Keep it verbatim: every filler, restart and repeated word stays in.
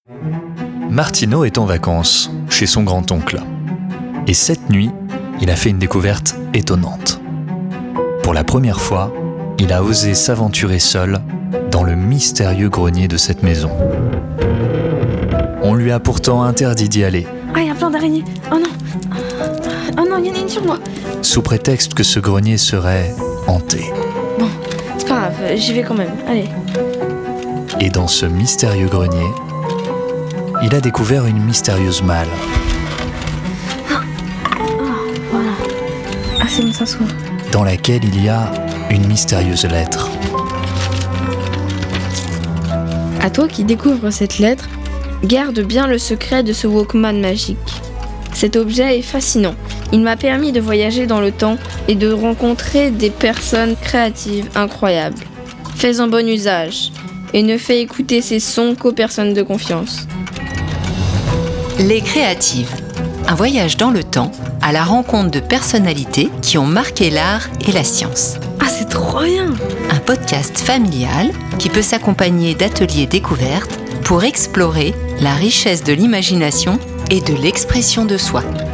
Martino est en vacances chez son grand-oncle. Et cette nuit, il a fait une découverte étonnante. Pour la première fois, il a osé s'aventurer seul dans le mystérieux grenier de cette maison. On lui a pourtant interdit d'y aller. Ah, il y a plein d'araignées. Oh non. Oh non, il y en a une sur moi. Sous prétexte que ce grenier serait hanté. Bon, c'est pas grave, j'y vais quand même. Allez. Et dans ce mystérieux grenier, il a découvert une mystérieuse malle. Ah, voilà. Ah, c'est bon, ça s'ouvre. Dans laquelle il y a une mystérieuse lettre. À toi qui découvres cette lettre, garde bien le secret de ce Walkman magique. Cet objet est fascinant. Il m'a permis de voyager dans le temps et de rencontrer des personnes créatives incroyables. Fais-en bon usage et ne fais écouter ces sons qu'aux personnes de confiance. Les Créatives, un voyage dans le temps à la rencontre de personnalités qui ont marqué l'art et la science. Ah, c'est trop bien! Un podcast familial qui peut s'accompagner d'ateliers découvertes pour explorer la richesse de l'imagination et de l'expression de soi.